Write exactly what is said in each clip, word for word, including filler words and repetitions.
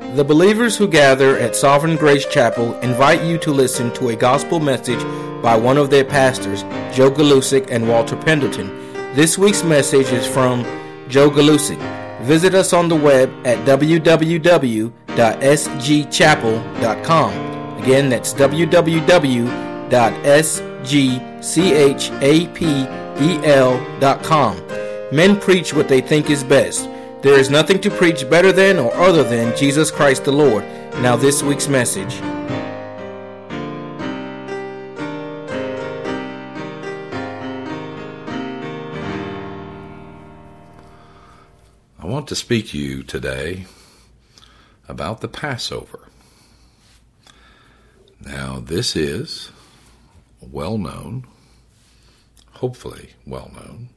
The believers who gather at Sovereign Grace Chapel invite you to listen to a gospel message by one of their pastors, Joe Galusic and Walter Pendleton. This week's message is from Joe Galusic. Visit us on the web at w w w dot s g chapel dot com. Again, that's w w w dot s g chapel dot com. Men preach what they think is best. There is nothing to preach better than or other than Jesus Christ the Lord. Now this week's message. I want to speak to you today about the Passover. Now this is well known, hopefully well known,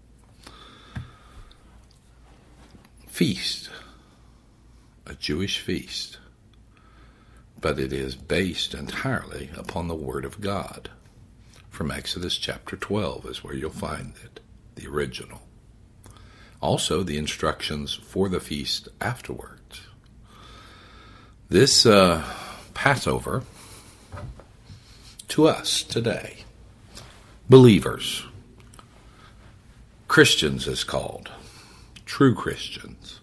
feast, a Jewish feast, but it is based entirely upon the Word of God. From Exodus chapter twelve is where you'll find it, the original. Also, the instructions for the feast afterwards. This uh, Passover, to us today, believers, Christians is called, true Christians,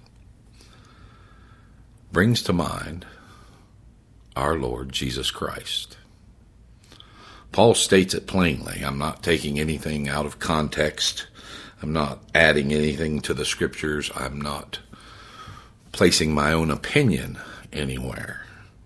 brings to mind our Lord Jesus Christ. Paul states it plainly. I'm not taking anything out of context. I'm not adding anything to the scriptures. I'm not placing my own opinion anywhere.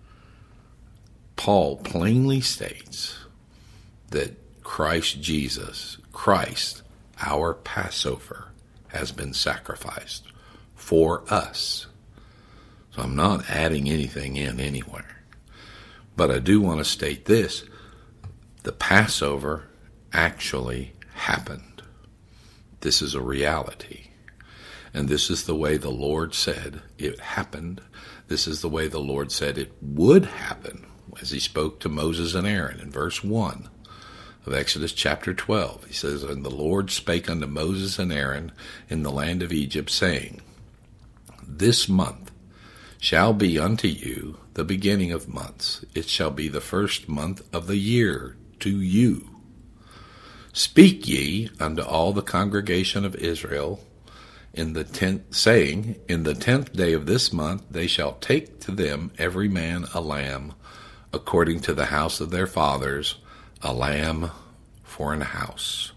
Paul plainly states that Christ Jesus, Christ, our Passover, has been sacrificed for us. So I'm not adding anything in anywhere. But I do want to state this. The Passover actually happened. This is a reality. And this is the way the Lord said it happened. This is the way the Lord said it would happen as he spoke to Moses and Aaron in verse one of Exodus chapter twelve. He says, "And the Lord spake unto Moses and Aaron in the land of Egypt, saying, This month shall be unto you the beginning of months. It shall be the first month of the year to you. Speak ye unto all the congregation of Israel in the tenth, saying, In the tenth day of this month they shall take to them every man a lamb, according to the house of their fathers, a lamb for an house."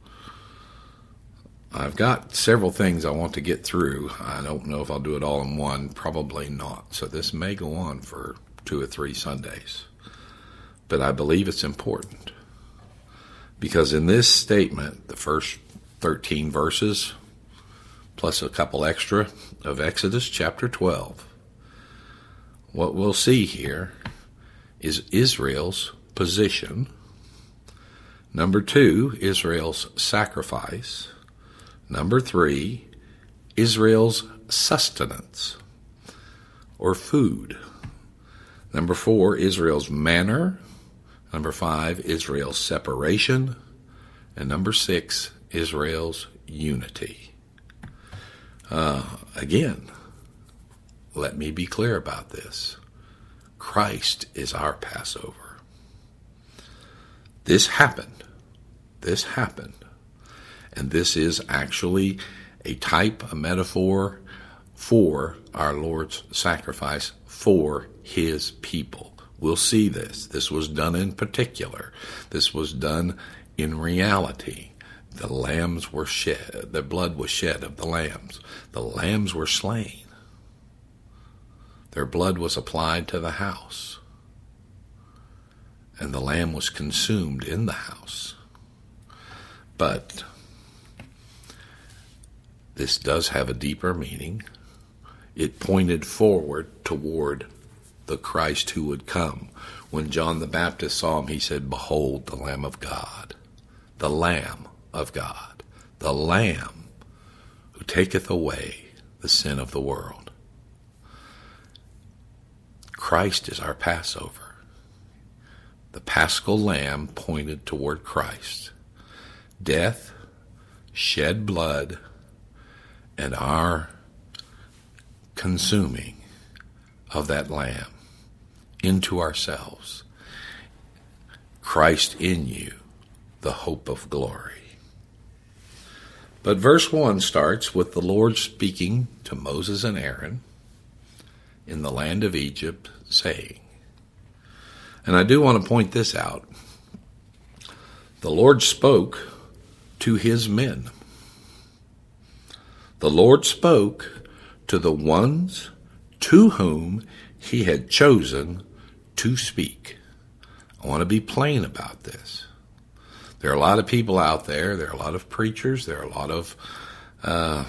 I've got several things I want to get through. I don't know if I'll do it all in one. Probably not. So this may go on for two or three Sundays. But I believe it's important. Because in this statement, the first thirteen verses, plus a couple extra of Exodus chapter twelve, what we'll see here is Israel's position. Number two, Israel's sacrifice. Number three, Israel's sustenance or food. Number four, Israel's manner. Number five, Israel's separation. And number six, Israel's unity. Uh, again, let me be clear about this. Christ is our Passover. This happened. This happened. And this is actually a type, a metaphor for our Lord's sacrifice for his people. We'll see this. This was done in particular. This was done in reality. The lambs were shed. The blood was shed of the lambs. The lambs were slain. Their blood was applied to the house. And the lamb was consumed in the house. But this does have a deeper meaning. It pointed forward toward the Christ who would come. When John the Baptist saw him, he said, "Behold, the Lamb of God, the Lamb of God, the Lamb who taketh away the sin of the world." Christ is our Passover. The Paschal Lamb pointed toward Christ. Death, shed blood, and our consuming of that Lamb into ourselves. Christ in you, the hope of glory. But verse one starts with the Lord speaking to Moses and Aaron in the land of Egypt, saying, and I do want to point this out, the Lord spoke to his men. The Lord spoke to the ones to whom he had chosen to speak. I want to be plain about this. There are a lot of people out there, there are a lot of preachers, there are a lot of uh,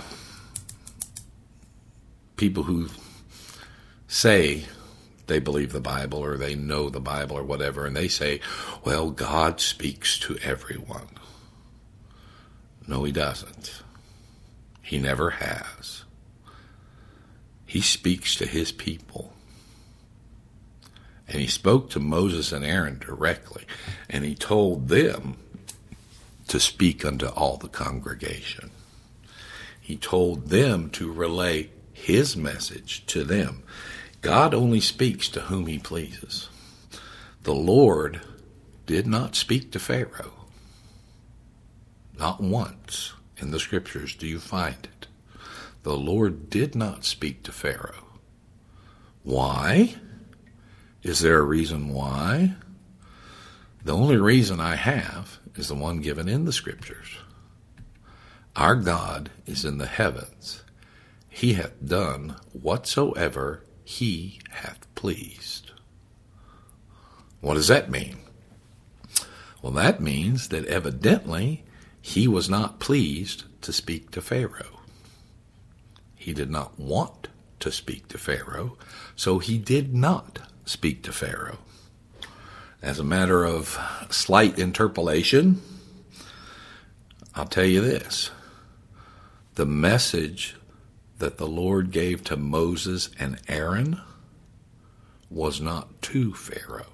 people who say they believe the Bible or they know the Bible or whatever, and they say, well, God speaks to everyone. No, he doesn't. He never has. He speaks to his people. And he spoke to Moses and Aaron directly, and he told them to speak unto all the congregation. He told them to relay his message to them. God only speaks to whom he pleases. The Lord did not speak to Pharaoh. Not once in the scriptures do you find it. The Lord did not speak to Pharaoh. Why? Is there a reason why? The only reason I have is the one given in the scriptures. Our God is in the heavens. He hath done whatsoever he hath pleased. What does that mean? Well, that means that evidently he was not pleased to speak to Pharaoh. He did not want to speak to Pharaoh, so he did not speak to Pharaoh. As a matter of slight interpolation, I'll tell you this. The message that the Lord gave to Moses and Aaron was not to Pharaoh.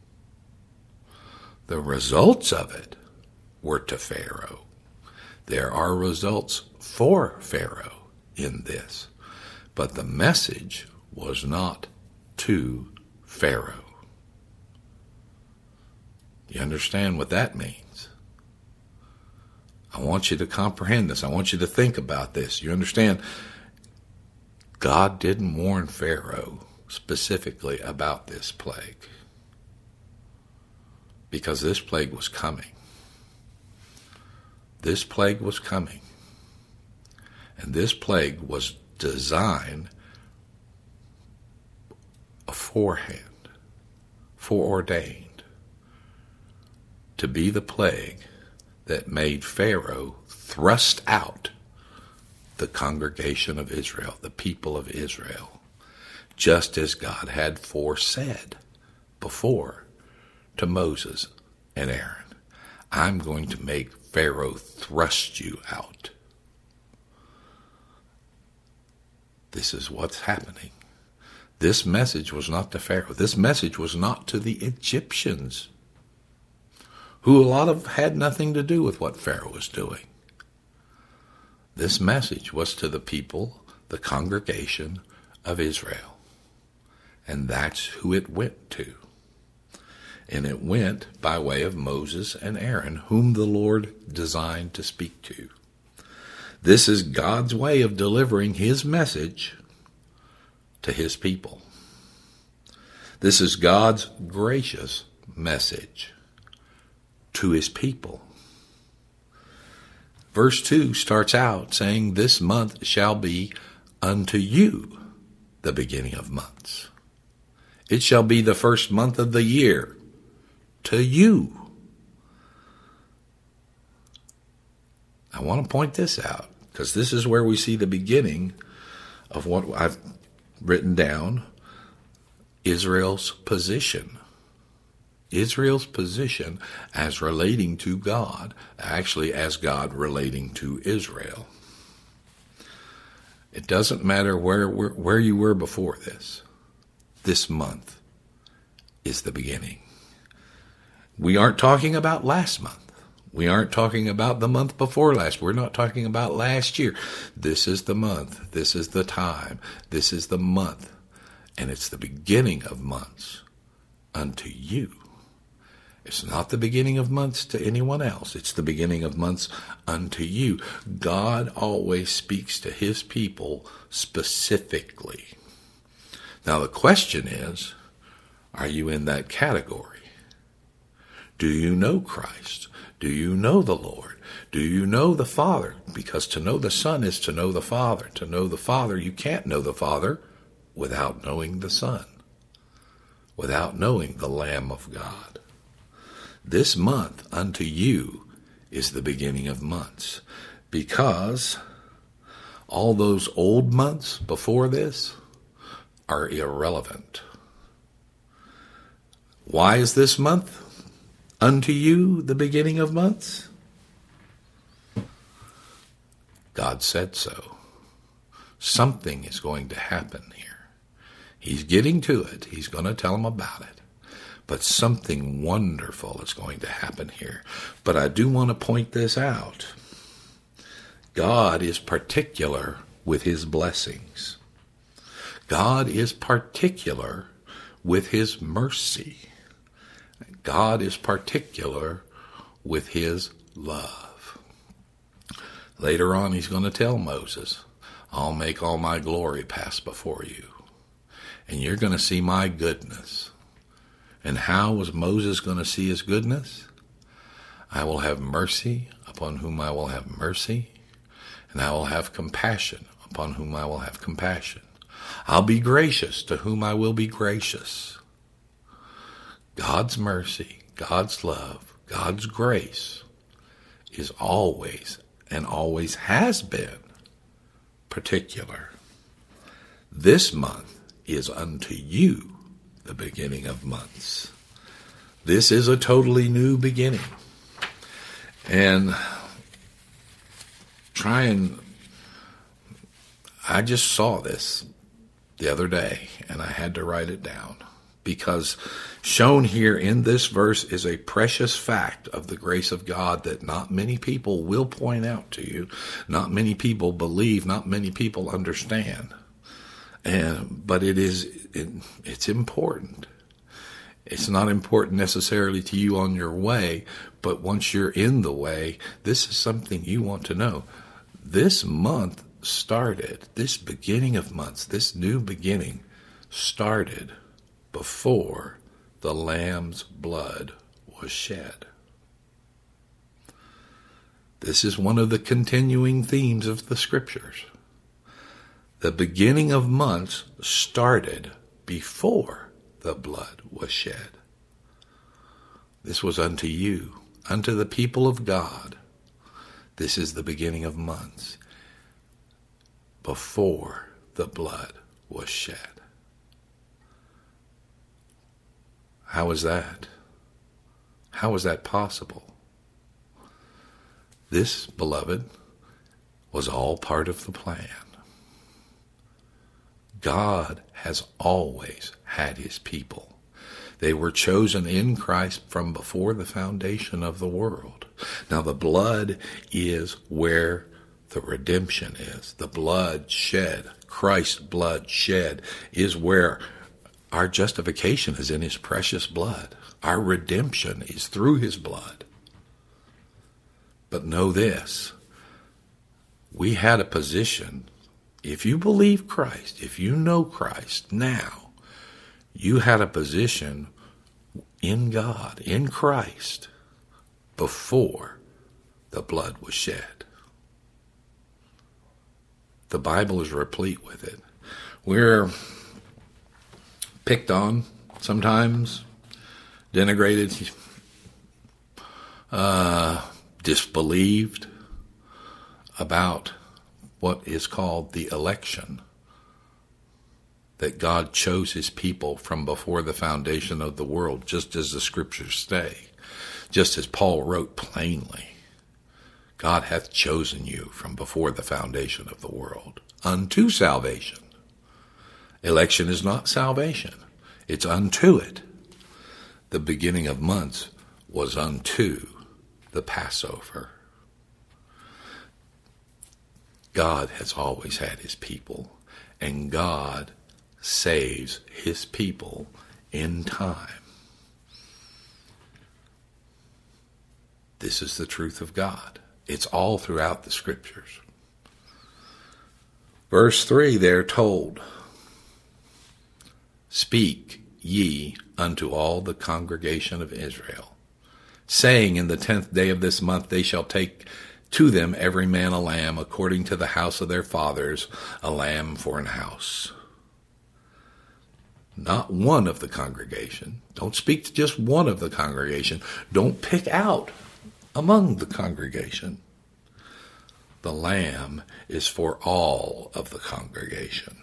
The results of it were to Pharaoh. There are results for Pharaoh in this, but the message was not to Pharaoh. You understand what that means? I want you to comprehend this. I want you to think about this. You understand? God didn't warn Pharaoh specifically about this plague, because this plague was coming. This plague was coming. And this plague was designed beforehand, foreordained, to be the plague that made Pharaoh thrust out the congregation of Israel, the people of Israel, just as God had foresaid before to Moses and Aaron. I'm going to make Pharaoh thrust you out. This is what's happening. This message was not to Pharaoh. This message was not to the Egyptians, who a lot of had nothing to do with what Pharaoh was doing. This message was to the people, the congregation of Israel. And that's who it went to. And it went by way of Moses and Aaron, whom the Lord designed to speak to. This is God's way of delivering his message to his people. This is God's gracious message to his people. Verse two starts out saying, this month shall be unto you the beginning of months. It shall be the first month of the year to you. I want to point this out, because this is where we see the beginning of what I've written down, Israel's position. Israel's position as relating to God, actually as God relating to Israel. It doesn't matter where, where, where you were before this. This month is the beginning. We aren't talking about last month. We aren't talking about the month before last. We're not talking about last year. This is the month. This is the time. This is the month. And it's the beginning of months unto you. It's not the beginning of months to anyone else. It's the beginning of months unto you. God always speaks to his people specifically. Now the question is, are you in that category? Do you know Christ? Do you know the Lord? Do you know the Father? Because to know the Son is to know the Father. To know the Father, you can't know the Father without knowing the Son, without knowing the Lamb of God. This month unto you is the beginning of months, because all those old months before this are irrelevant. Why is this month unto you the beginning of months? God said so. Something is going to happen here. He's getting to it. He's going to tell them about it. But something wonderful is going to happen here. But I do want to point this out. God is particular with his blessings. God is particular with his mercy. God is particular with his love. Later on, he's going to tell Moses, I'll make all my glory pass before you. And you're going to see my goodness. And how was Moses going to see his goodness? I will have mercy upon whom I will have mercy, and I will have compassion upon whom I will have compassion. I'll be gracious to whom I will be gracious. God's mercy, God's love, God's grace is always and always has been particular. This month is unto you the beginning of months. This is a totally new beginning. And try and, I just saw this the other day, and I had to write it down, because shown here in this verse is a precious fact of the grace of God that not many people will point out to you, not many people believe, not many people understand. And but it is it, it's important. It's not important necessarily to you on your way, but once you're in the way, this is something you want to know. This month started, this beginning of months, this new beginning started before the Lamb's blood was shed. This is one of the continuing themes of the Scriptures. The beginning of months started before the blood was shed. This was unto you, unto the people of God. This is the beginning of months, before the blood was shed. How is that? How is that possible? This, beloved, was all part of the plan. God has always had his people. They were chosen in Christ from before the foundation of the world. Now the blood is where the redemption is. The blood shed, Christ's blood shed, is where our justification is in his precious blood. Our redemption is through his blood. But know this, we had a position. If you believe Christ, if you know Christ now, you had a position in God, in Christ, before the blood was shed. The Bible is replete with it. We're picked on sometimes, denigrated, uh, disbelieved about what is called the election, that God chose his people from before the foundation of the world, just as the Scriptures say, just as Paul wrote plainly. God hath chosen you from before the foundation of the world unto salvation. Election is not salvation. It's unto it. The beginning of months was unto the Passover. God has always had his people, and God saves his people in time. This is the truth of God. It's all throughout the scriptures. Verse three, they're told, "Speak ye unto all the congregation of Israel, saying, in the tenth day of this month they shall take to them every man a lamb according to the house of their fathers, a lamb for an house." Not one of the congregation. Don't speak to just one of the congregation. Don't pick out among the congregation. The lamb is for all of the congregation.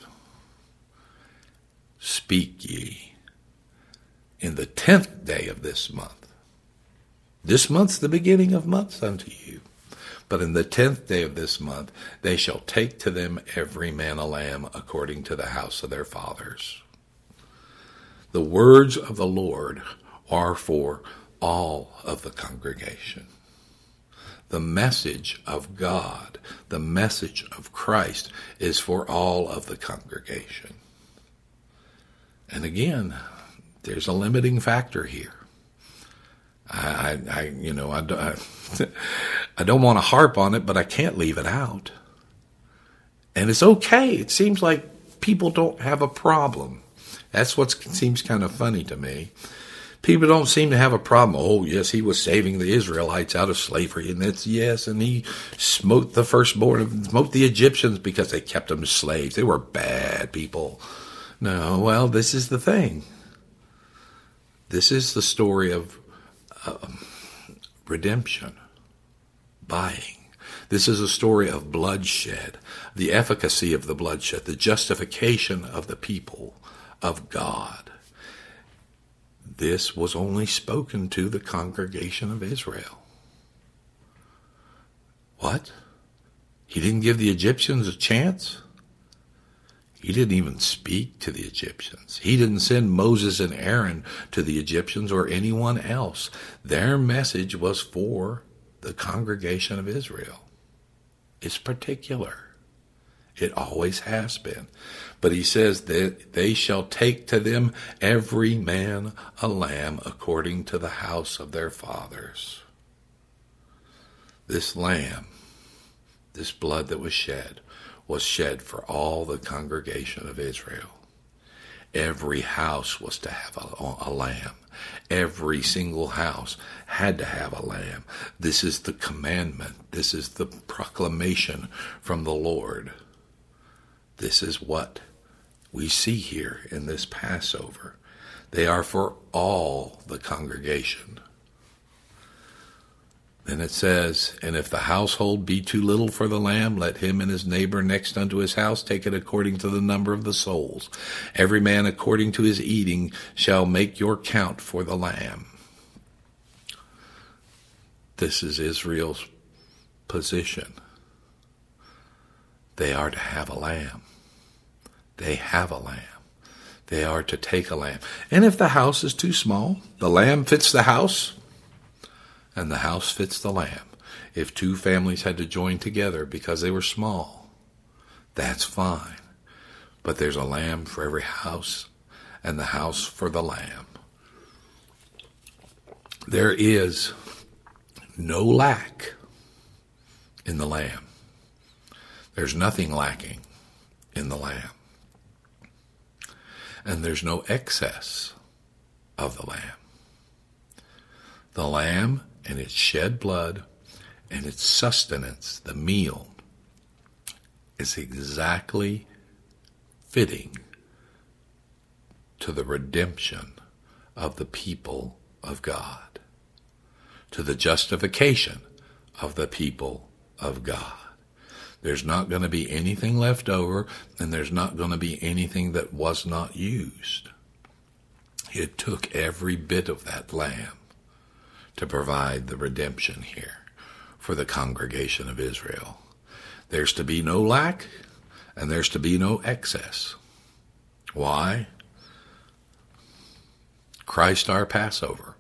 Speak ye in the tenth day of this month. This month's the beginning of months unto you. But in the tenth day of this month, they shall take to them every man a lamb according to the house of their fathers. The words of the Lord are for all of the congregation. The message of God, the message of Christ, is for all of the congregation. And again, there's a limiting factor here. I, I, I you know, I, I, I don't want to harp on it, but I can't leave it out. And it's okay. It seems like people don't have a problem. That's what seems kind of funny to me. People don't seem to have a problem. Oh, yes, he was saving the Israelites out of slavery. And that's, yes, and he smote the firstborn, smote the Egyptians because they kept them as slaves. They were bad people. No, well, this is the thing. This is the story of uh, redemption, buying. This is a story of bloodshed, the efficacy of the bloodshed, the justification of the people of God. This was only spoken to the congregation of Israel. What? He didn't give the Egyptians a chance? He didn't even speak to the Egyptians. He didn't send Moses and Aaron to the Egyptians or anyone else. Their message was for the congregation of Israel. It's particular. It always has been. But he says that they shall take to them every man a lamb according to the house of their fathers. This lamb, this blood that was shed, was shed for all the congregation of Israel. Every house was to have a, a lamb. Every single house had to have a lamb. This is the commandment. This is the proclamation from the Lord. This is what we see here in this Passover. They are for all the congregation. Then it says, "And if the household be too little for the lamb, let him and his neighbor next unto his house take it according to the number of the souls. Every man according to his eating shall make your count for the lamb." This is Israel's position. They are to have a lamb. They have a lamb. They are to take a lamb. And if the house is too small, the lamb fits the house, and the house fits the lamb. If two families had to join together because they were small, that's fine. But there's a lamb for every house, and the house for the lamb. There is no lack in the lamb. There's nothing lacking in the lamb. And there's no excess of the lamb. The lamb and its shed blood and its sustenance, the meal, is exactly fitting to the redemption of the people of God, to the justification of the people of God. There's not going to be anything left over, and there's not going to be anything that was not used. It took every bit of that lamb to provide the redemption here for the congregation of Israel. There's to be no lack, and there's to be no excess. Why? Christ our Passover.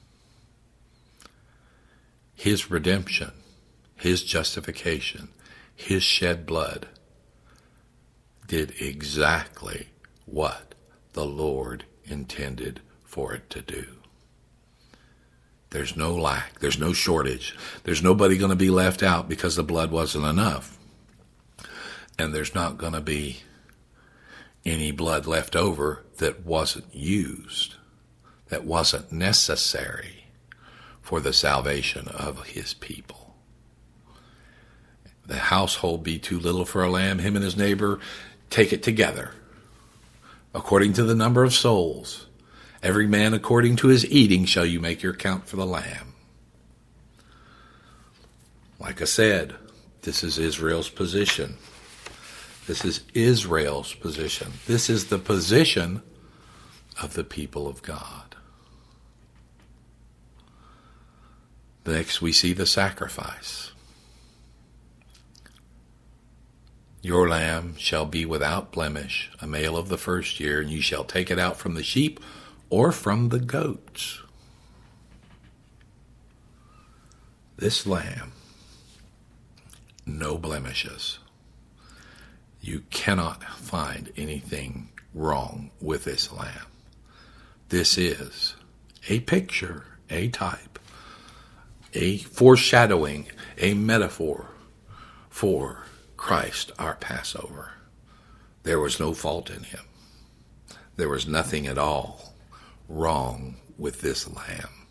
His redemption, his justification, his shed blood did exactly what the Lord intended for it to do. There's no lack. There's no shortage. There's nobody going to be left out because the blood wasn't enough. And there's not going to be any blood left over that wasn't used, that wasn't necessary for the salvation of his people. The household be too little for a lamb. Him and his neighbor take it together, according to the number of souls. Every man according to his eating shall you make your count for the lamb. Like I said, this is Israel's position. This is Israel's position. This is the position of the people of God. Next, we see the sacrifice. Your lamb shall be without blemish, a male of the first year, and you shall take it out from the sheep or from the goats. This lamb, no blemishes. You cannot find anything wrong with this lamb. This is a picture, a type, a foreshadowing, a metaphor for Christ, our Passover. There was no fault in him. There was nothing at all wrong with this lamb.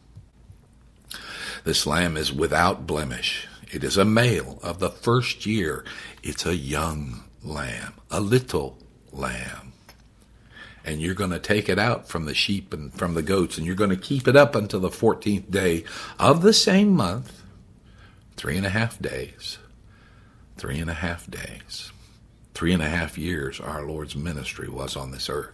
This lamb is without blemish. It is a male of the first year. It's a young lamb, a little lamb. And you're going to take it out from the sheep and from the goats, and you're going to keep it up until the fourteenth day of the same month, three and a half days. Three and a half days. Three and a half years our Lord's ministry was on this earth.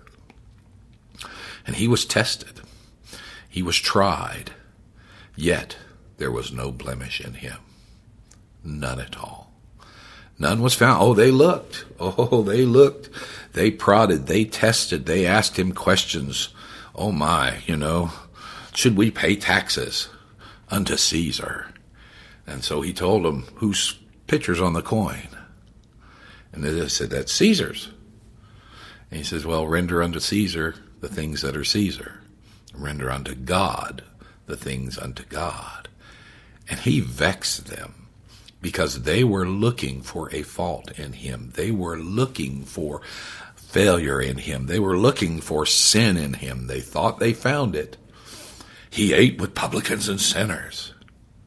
And he was tested. He was tried. Yet there was no blemish in him. None at all. None was found. Oh, they looked. Oh, they looked. They prodded. They tested. They asked him questions. Oh my, you know, should we pay taxes unto Caesar? And so he told them, whose picture's on the coin? And they said, that's Caesar's. And he says, well, render unto Caesar the things that are Caesar. Render unto God the things unto God. And he vexed them because they were looking for a fault in him. They were looking for failure in him. They were looking for sin in him. They thought they found it. He ate with publicans and sinners.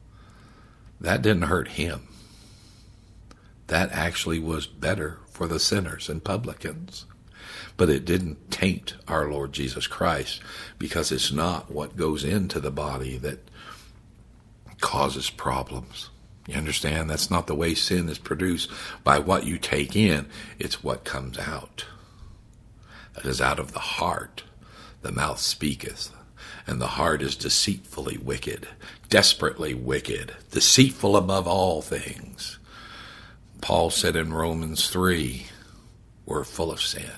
That didn't hurt him. That actually was better for the sinners and publicans. But it didn't taint our Lord Jesus Christ, because it's not what goes into the body that causes problems. You understand? That's not the way sin is produced, by what you take in. It's what comes out. That is out of the heart. The mouth speaketh, and the heart is deceitfully wicked, desperately wicked, deceitful above all things. Paul said in Romans three, we're full of sin.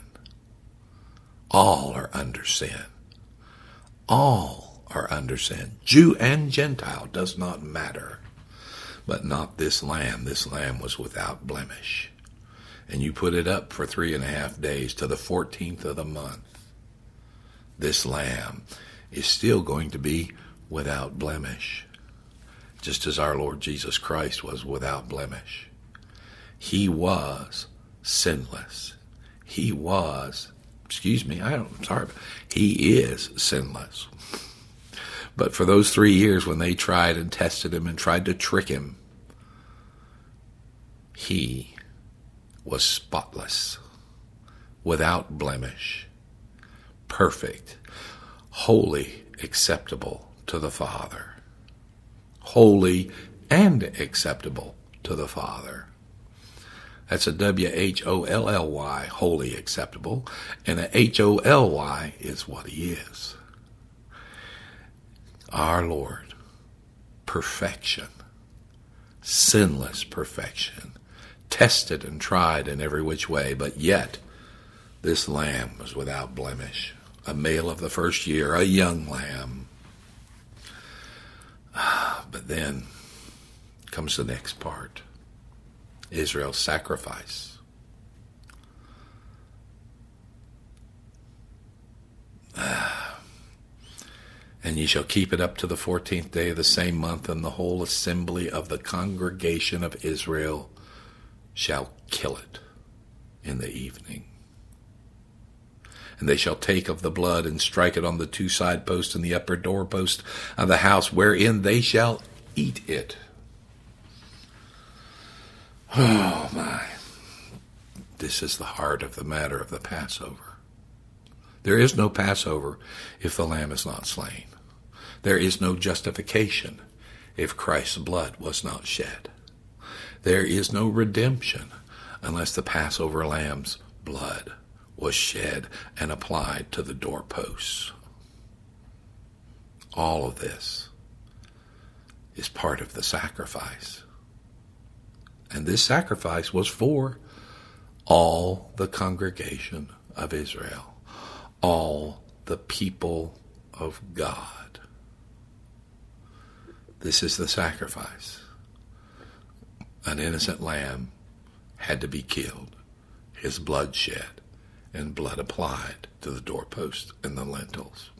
All are under sin. All are under sin. Jew and Gentile, does not matter. But not this lamb. This lamb was without blemish. And you put it up for three and a half days to the fourteenth of the month. This lamb is still going to be without blemish. Just as our Lord Jesus Christ was without blemish. He was sinless. He was, excuse me, I don't, I'm sorry, he is sinless. But for those three years when they tried and tested him and tried to trick him, he was spotless, without blemish, perfect, holy, acceptable to the Father. Holy and acceptable to the Father. That's a W H O L L Y, holy, acceptable, and a H O L Y is what he is. Our Lord, perfection, sinless perfection, tested and tried in every which way, but yet this lamb was without blemish, a male of the first year, a young lamb. But then comes the next part. Israel's sacrifice. And ye shall keep it up to the fourteenth day of the same month, and the whole assembly of the congregation of Israel shall kill it in the evening. And they shall take of the blood and strike it on the two side posts and the upper doorpost of the house, wherein they shall eat it. Oh my. This is the heart of the matter of the Passover. There is no Passover if the lamb is not slain. There is no justification if Christ's blood was not shed. There is no redemption unless the Passover lamb's blood was shed and applied to the doorposts. All of this is part of the sacrifice. And this sacrifice was for all the congregation of Israel, all the people of God. This is the sacrifice. An innocent lamb had to be killed, his blood shed, and blood applied to the doorpost and the lintels.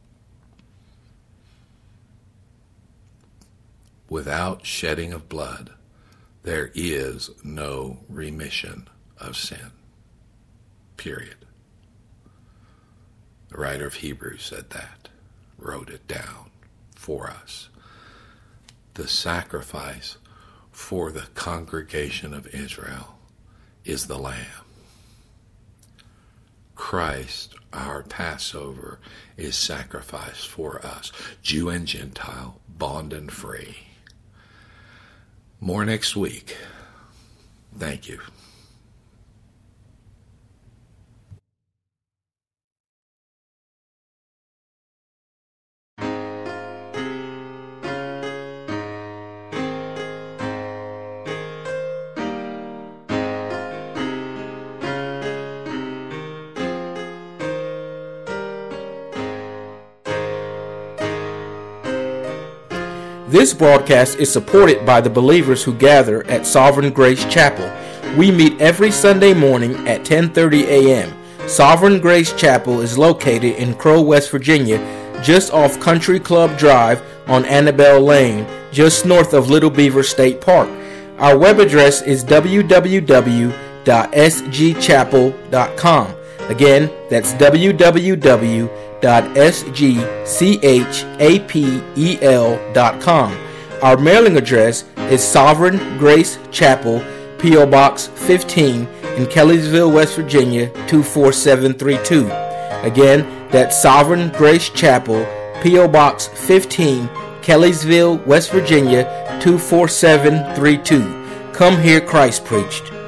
Without shedding of blood, there is no remission of sin. Period. The writer of Hebrews said that, wrote it down for us. The sacrifice for the congregation of Israel is the Lamb. Christ, our Passover, is sacrificed for us, Jew and Gentile, bond and free. More next week. Thank you. This broadcast is supported by the believers who gather at Sovereign Grace Chapel. We meet every Sunday morning at ten thirty a.m. Sovereign Grace Chapel is located in Crow, West Virginia, just off Country Club Drive on Annabelle Lane, just north of Little Beaver State Park. Our web address is w w w dot s g chapel dot com. Again, that's w w w dot s g chapel dot com. Our mailing address is Sovereign Grace Chapel, P O. Box fifteen in Kellysville, West Virginia two four seven three two. Again, that's Sovereign Grace Chapel, P O. Box fifteen, Kellysville, West Virginia two four seven three two. Come hear Christ preached.